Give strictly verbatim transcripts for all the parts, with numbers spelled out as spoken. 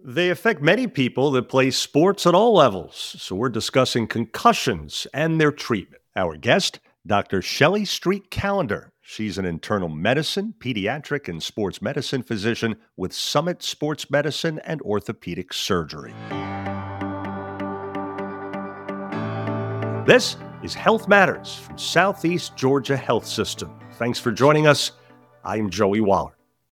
They affect many people that play sports at all levels. So we're discussing concussions and their treatment. Our guest, Doctor Shelley Street Callender. She's an internal medicine, pediatric, and sports medicine physician with Summit Sports Medicine and Orthopedic Surgery. This is Health Matters from Southeast Georgia Health System. Thanks for joining us. I'm Joey Waller.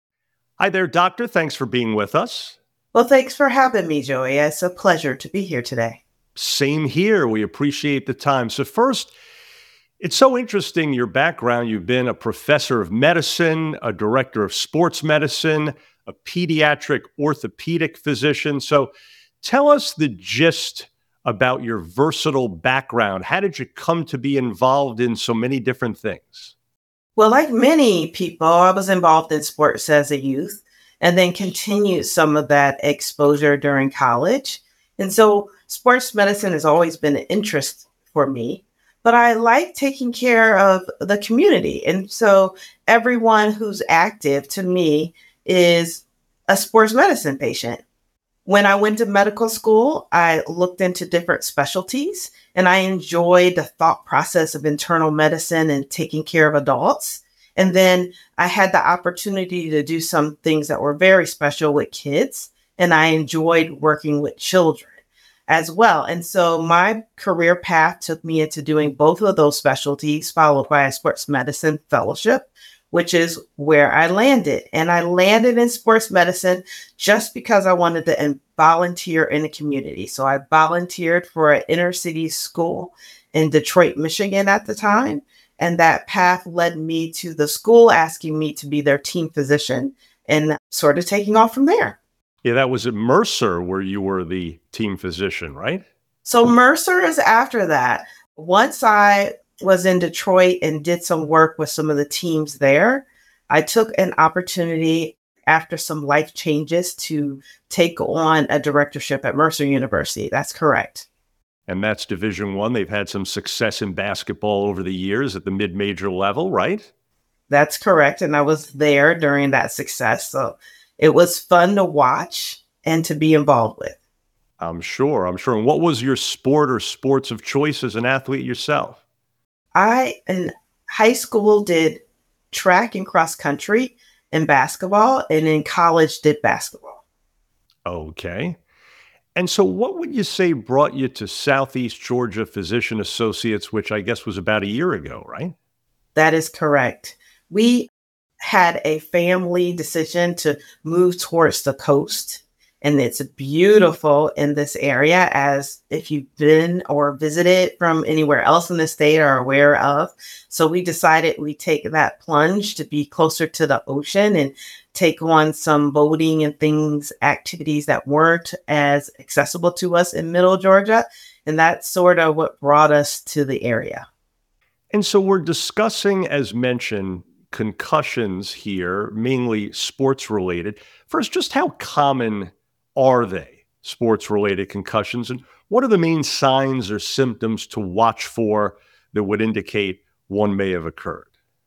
Hi there, doctor. Thanks for being with us. Well, thanks for having me, Joey. It's a pleasure to be here today. Same here. We appreciate the time. So first, it's so interesting, your background. You've been a professor of medicine, a director of sports medicine, a pediatric orthopedic physician. So tell us the gist about your versatile background. How did you come to be involved in so many different things? Well, like many people, I was involved in sports as a youth and then continued some of that exposure during college. And so sports medicine has always been an interest for me, but I like taking care of the community. And so everyone who's active to me is a sports medicine patient. When I went to medical school, I looked into different specialties and I enjoyed the thought process of internal medicine and taking care of adults. And then I had the opportunity to do some things that were very special with kids. And I enjoyed working with children as well. And so my career path took me into doing both of those specialties, followed by a sports medicine fellowship, which is where I landed. And I landed in sports medicine just because I wanted to volunteer in the community. So I volunteered for an inner city school in Detroit, Michigan at the time. And that path led me to the school asking me to be their team physician and sort of taking off from there. Yeah, that was at Mercer where you were the team physician, right? So Mercer is after that. Once I was in Detroit and did some work with some of the teams there, I took an opportunity after some life changes to take on a directorship at Mercer University. That's correct. And that's Division One. They've had some success in basketball over the years at the mid-major level, right? That's correct. And I was there during that success. So it was fun to watch and to be involved with. I'm sure. I'm sure. And what was your sport or sports of choice as an athlete yourself? I, in high school, did track and cross country and basketball, and in college did basketball. Okay. And so what would you say brought you to Southeast Georgia Physician Associates, which I guess was about a year ago, right? That is correct. We had a family decision to move towards the coast. And it's beautiful in this area, as if you've been or visited from anywhere else in the state are aware of. So we decided we take that plunge to be closer to the ocean and take on some boating and things, activities that weren't as accessible to us in Middle Georgia. And that's sort of what brought us to the area. And so we're discussing, as mentioned, concussions here, mainly sports related. First, just how common are they, sports-related concussions? And what are the main signs or symptoms to watch for that would indicate one may have occurred?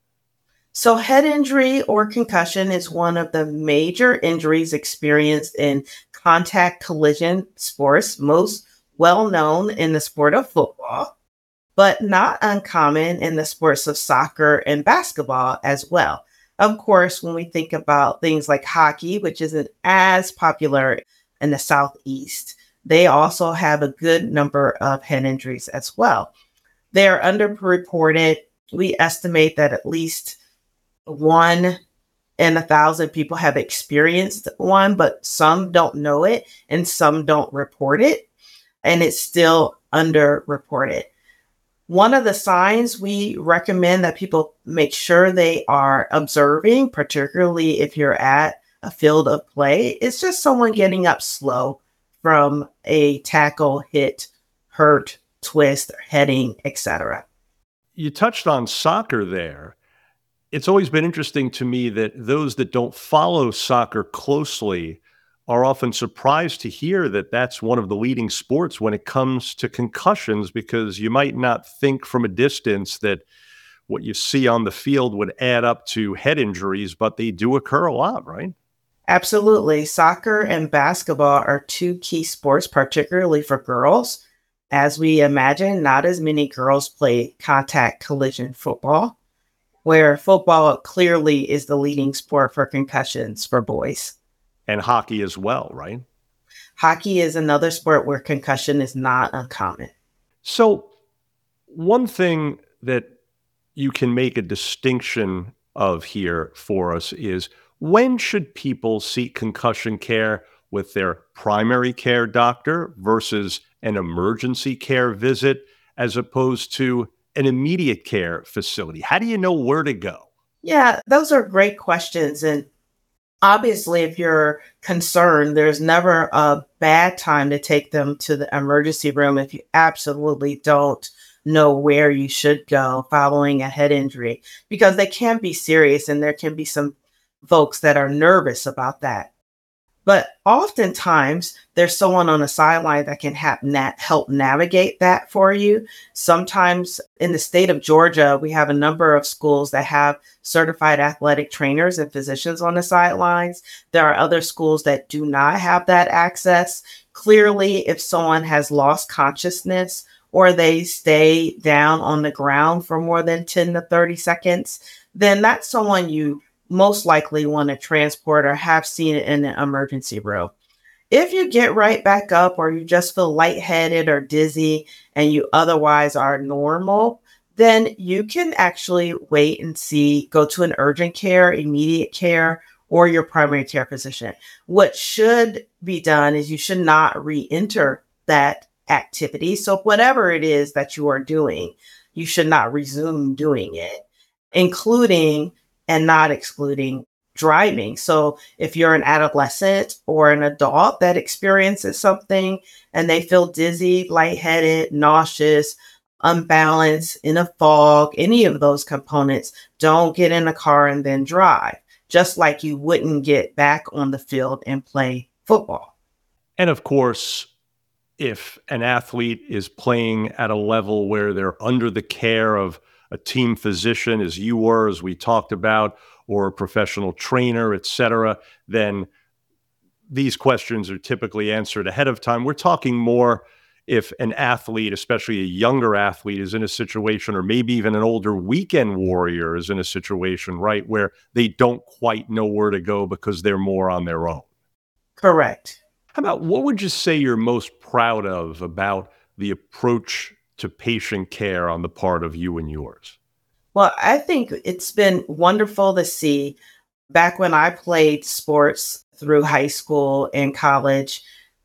So head injury or concussion is one of the major injuries experienced in contact collision sports, most well known in the sport of football, but not uncommon in the sports of soccer and basketball as well. Of course, when we think about things like hockey, which isn't as popular in the Southeast, they also have a good number of head injuries as well. They're underreported. We estimate that at least one in a thousand people have experienced one, but some don't know it and some don't report it, and it's still underreported. One of the signs we recommend that people make sure they are observing, particularly if you're at a field of play, is just someone getting up slow from a tackle, hit, hurt, twist, or heading, et cetera. You touched on soccer there. It's always been interesting to me that those that don't follow soccer closely are often surprised to hear that that's one of the leading sports when it comes to concussions, because you might not think from a distance that what you see on the field would add up to head injuries, but they do occur a lot, right? Absolutely. Soccer and basketball are two key sports, particularly for girls. As we imagine, not as many girls play contact collision football, where football clearly is the leading sport for concussions for boys. And hockey as well, right? Hockey is another sport where concussion is not uncommon. So, one thing that you can make a distinction of here for us is when should people seek concussion care with their primary care doctor versus an emergency care visit as opposed to an immediate care facility? How do you know where to go? Yeah, those are great questions. And obviously, if you're concerned, there's never a bad time to take them to the emergency room if you absolutely don't know where you should go following a head injury, because they can be serious and there can be some folks that are nervous about that. But oftentimes, there's someone on the sideline that can ha- na- help navigate that for you. Sometimes in the state of Georgia, we have a number of schools that have certified athletic trainers and physicians on the sidelines. There are other schools that do not have that access. Clearly, if someone has lost consciousness or they stay down on the ground for more than ten to thirty seconds, then that's someone you most likely want to transport or have seen it in an emergency room. If you get right back up or you just feel lightheaded or dizzy and you otherwise are normal, then you can actually wait and see, go to an urgent care, immediate care, or your primary care physician. What should be done is you should not re-enter that activity. So whatever it is that you are doing, you should not resume doing it, including and not excluding driving. So if you're an adolescent or an adult that experiences something and they feel dizzy, lightheaded, nauseous, unbalanced, in a fog, any of those components, don't get in a car and then drive, just like you wouldn't get back on the field and play football. And of course, if an athlete is playing at a level where they're under the care of a team physician, as you were, as we talked about, or a professional trainer, et cetera, then these questions are typically answered ahead of time. We're talking more if an athlete, especially a younger athlete, is in a situation, or maybe even an older weekend warrior is in a situation, right, where they don't quite know where to go because they're more on their own. Correct. How about, what would you say you're most proud of about the approach to patient care on the part of you and yours? Well, I think it's been wonderful to see. Back when I played sports through high school and college,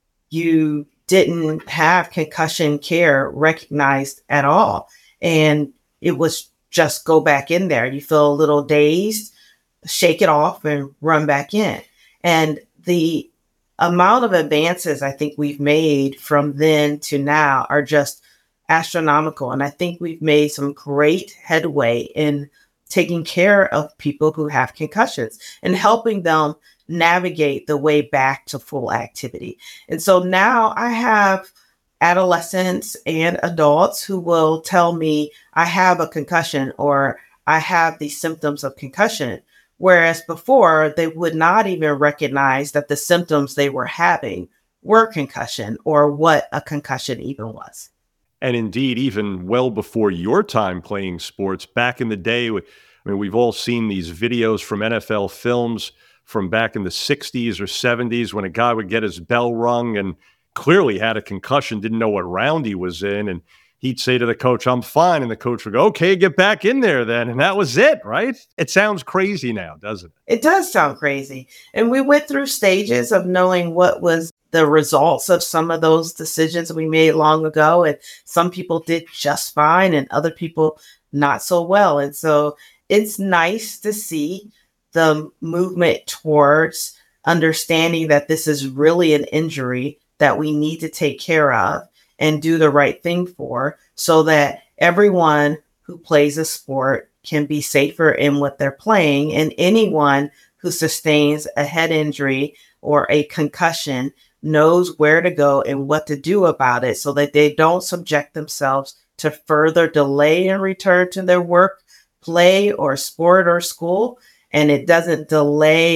you didn't have concussion care recognized at all. And it was just go back in there. You feel a little dazed, shake it off and run back in. And the amount of advances I think we've made from then to now are just astronomical. And I think we've made some great headway in taking care of people who have concussions and helping them navigate the way back to full activity. And so now I have adolescents and adults who will tell me I have a concussion or I have these symptoms of concussion. Whereas before, they would not even recognize that the symptoms they were having were concussion or what a concussion even was. And indeed, even well before your time playing sports, back in the day, I mean, we've all seen these videos from N F L films from back in the sixties or seventies when a guy would get his bell rung and clearly had a concussion, didn't know what round he was in. And he'd say to the coach, "I'm fine." And the coach would go, "Okay, get back in there then." And that was it, right? It sounds crazy now, doesn't it? It does sound crazy. And we went through stages of knowing what was the results of some of those decisions we made long ago. And some people did just fine and other people not so well. And so it's nice to see the movement towards understanding that this is really an injury that we need to take care of and do the right thing for, so that everyone who plays a sport can be safer in what they're playing, and anyone who sustains a head injury or a concussion knows where to go and what to do about it, so that they don't subject themselves to further delay in return to their work, play, or sport or school. And it doesn't delay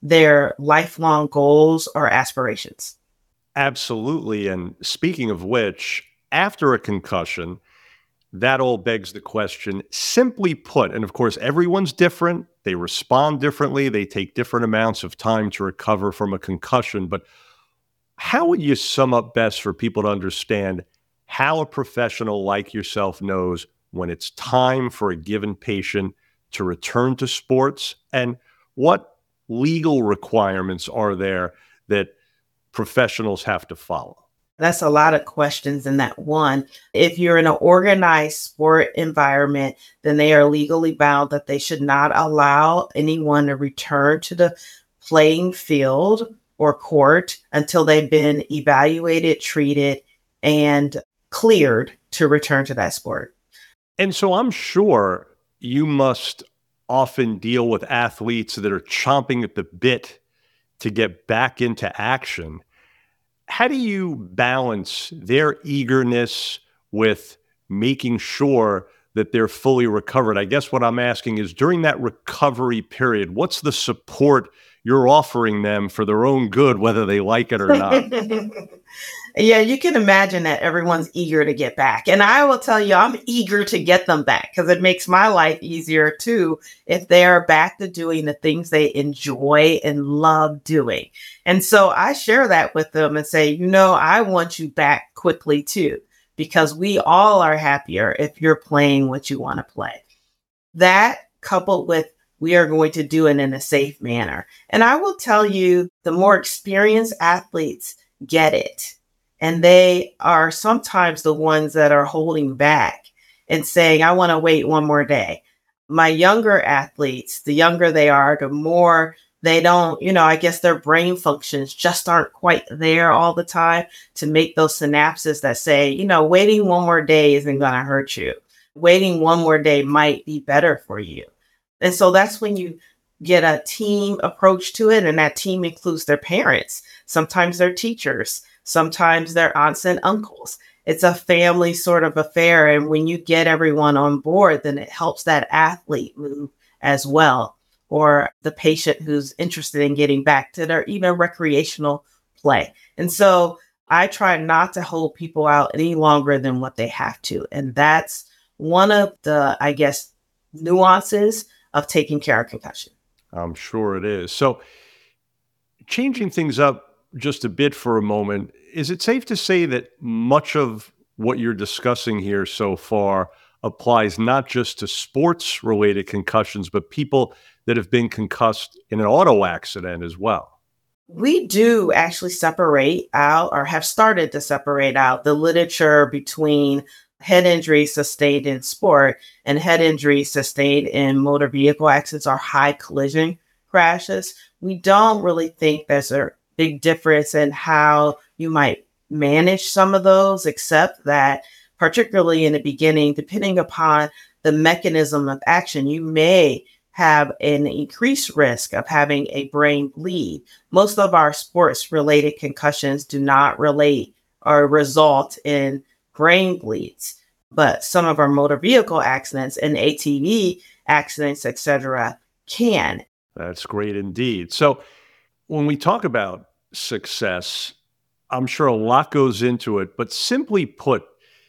their lifelong goals or aspirations. Absolutely. And speaking of which, after a concussion, that all begs the question, simply put, and of course, everyone's different. They respond differently. They take different amounts of time to recover from a concussion. But how would you sum up best for people to understand how a professional like yourself knows when it's time for a given patient to return to sports? And what legal requirements are there that professionals have to follow? That's a lot of questions in that one. If you're in an organized sport environment, then they are legally bound that they should not allow anyone to return to the playing field or court until they've been evaluated, treated, and cleared to return to that sport. And so I'm sure you must often deal with athletes that are chomping at the bit to get back into action. How do you balance their eagerness with making sure that they're fully recovered? I guess what I'm asking is, during that recovery period, what's the support you're offering them for their own good, whether they like it or not? Yeah, you can imagine that everyone's eager to get back. And I will tell you, I'm eager to get them back because it makes my life easier too if they are back to doing the things they enjoy and love doing. And so I share that with them and say, you know, I want you back quickly too, because we all are happier if you're playing what you want to play. That coupled with we are going to do it in a safe manner. And I will tell you, the more experienced athletes get it. And they are sometimes the ones that are holding back and saying, I want to wait one more day. My younger athletes, the younger they are, the more they don't, you know, I guess their brain functions just aren't quite there all the time to make those synapses that say, you know, waiting one more day isn't going to hurt you. Waiting one more day might be better for you. And so that's when you get a team approach to it. And that team includes their parents, sometimes their teachers, sometimes their aunts and uncles. It's a family sort of affair. And when you get everyone on board, then it helps that athlete move as well, or the patient who's interested in getting back to their even recreational play. And so I try not to hold people out any longer than what they have to. And that's one of the, I guess, nuances of taking care of concussion. I'm sure it is. So, changing things up just a bit for a moment, is it safe to say that much of what you're discussing here so far applies not just to sports-related concussions, but people that have been concussed in an auto accident as well? We do actually separate out, or have started to separate out, the literature between head injuries sustained in sport and head injuries sustained in motor vehicle accidents or high collision crashes. We don't really think there's a big difference in how you might manage some of those, except that particularly in the beginning, depending upon the mechanism of action, you may have an increased risk of having a brain bleed. Most of our sports related concussions do not relate or result in brain bleeds, but some of our motor vehicle accidents and A T V accidents, et cetera, can. That's great indeed. So when we talk about success, I'm sure a lot goes into it, but simply put,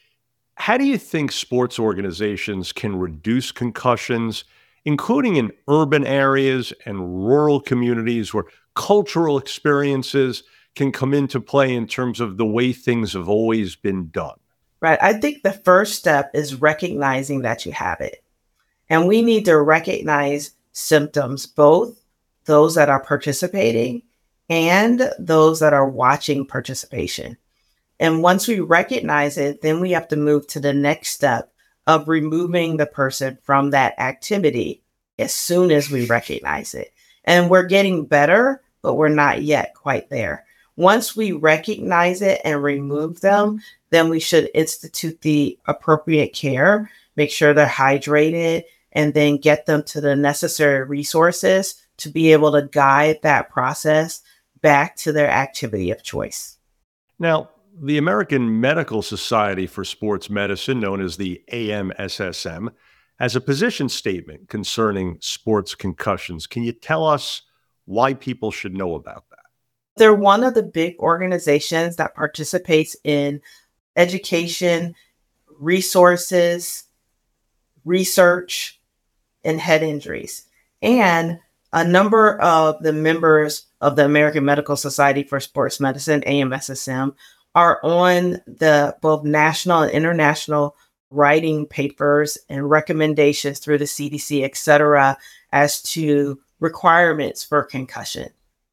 how do you think sports organizations can reduce concussions, including in urban areas and rural communities where cultural experiences can come into play in terms of the way things have always been done? Right. I think the first step is recognizing that you have it. And we need to recognize symptoms, both those that are participating and those that are watching participation. And once we recognize it, then we have to move to the next step of removing the person from that activity as soon as we recognize it. And we're getting better, but we're not yet quite there. Once we recognize it and remove them, then we should institute the appropriate care, make sure they're hydrated, and then get them to the necessary resources to be able to guide that process back to their activity of choice. Now, the American Medical Society for Sports Medicine, known as the A M S S M, has a position statement concerning sports concussions. Can you tell us why people should know about that? They're one of the big organizations that participates in education, resources, research, and head injuries. And a number of the members of the American Medical Society for Sports Medicine, A M S S M, are on the both national and international writing papers and recommendations through the C D C, et cetera, as to requirements for concussion.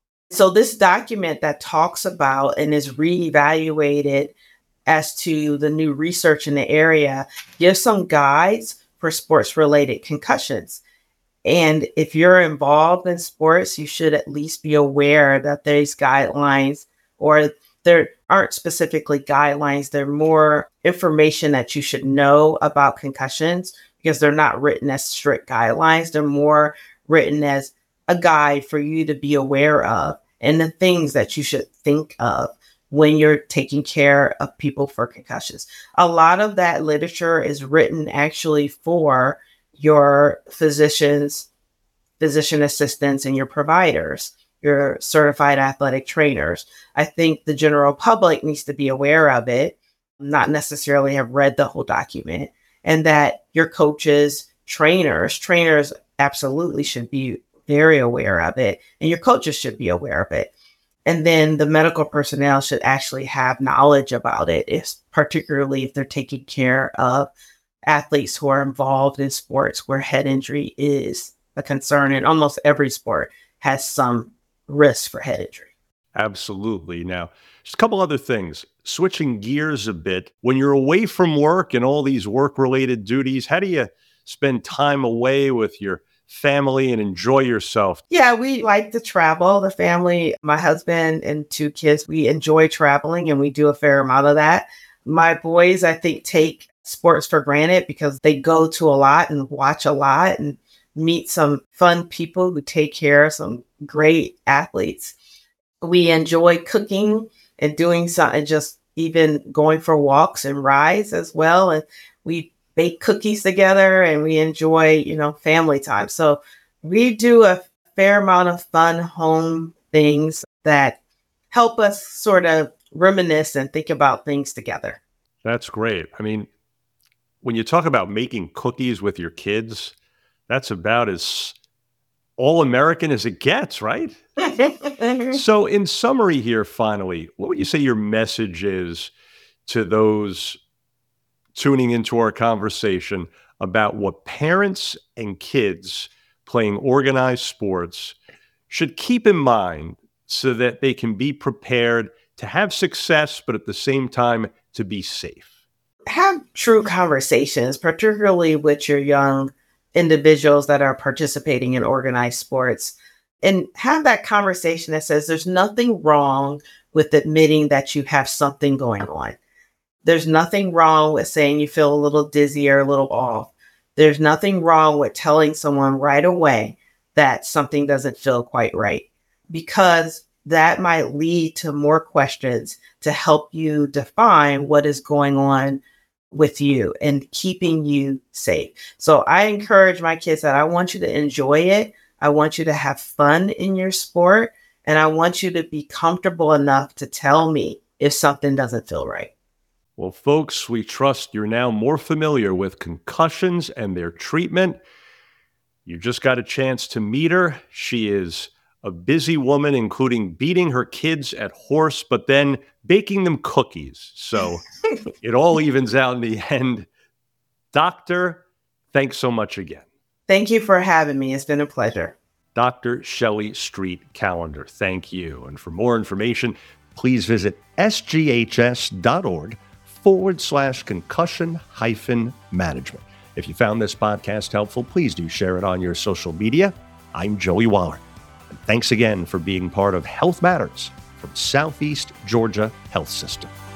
So this document that talks about and is reevaluated as to the new research in the area gives some guides for sports-related concussions. And if you're involved in sports, you should at least be aware that these guidelines, or there aren't specifically guidelines, they're more information that you should know about concussions, because they're not written as strict guidelines. They're more written as a guide for you to be aware of and the things that you should think of when you're taking care of people for concussions. A lot of that literature is written actually for your physicians, physician assistants, and your providers, your certified athletic trainers. I think the general public needs to be aware of it, not necessarily have read the whole document, and that your coaches, trainers, trainers absolutely should be very aware of it, and your coaches should be aware of it. And then the medical personnel should actually have knowledge about it, if, particularly if they're taking care of athletes who are involved in sports where head injury is a concern. And almost every sport has some risk for head injury. Absolutely. Now, just a couple other things. Switching gears a bit, when you're away from work and all these work-related duties, how do you spend time away with your family and enjoy yourself? Yeah, we like to travel. The family, my husband and two kids, we enjoy traveling, and we do a fair amount of that. My boys, I think, take sports for granted because they go to a lot and watch a lot and meet some fun people who take care of some great athletes. We enjoy cooking and doing something, just even going for walks and rides as well. And we bake cookies together, and we enjoy, you know, family time. So we do a fair amount of fun home things that help us sort of reminisce and think about things together. That's great. I mean, when you talk about making cookies with your kids, that's about as all-American as it gets, right? So in summary here, finally, what would you say your message is to those tuning into our conversation about what parents and kids playing organized sports should keep in mind so that they can be prepared to have success, but at the same time to be safe? Have true conversations, particularly with your young individuals that are participating in organized sports, and have that conversation that says there's nothing wrong with admitting that you have something going on. There's nothing wrong with saying you feel a little dizzy or a little off. There's nothing wrong with telling someone right away that something doesn't feel quite right, because that might lead to more questions to help you define what is going on with you and keeping you safe. So I encourage my kids that I want you to enjoy it. I want you to have fun in your sport, and I want you to be comfortable enough to tell me if something doesn't feel right. Well, folks, we trust you're now more familiar with concussions and their treatment. You just got a chance to meet her. She is a busy woman, including beating her kids at horse, but then baking them cookies. So it all evens out in the end. Doctor, thanks so much again. Thank you for having me. It's been a pleasure. Doctor Shelley Street Callender, thank you. And for more information, please visit sghs.org forward slash concussion hyphen management. If you found this podcast helpful, please do share it on your social media. I'm Joey Waller. And thanks again for being part of Health Matters from Southeast Georgia Health System.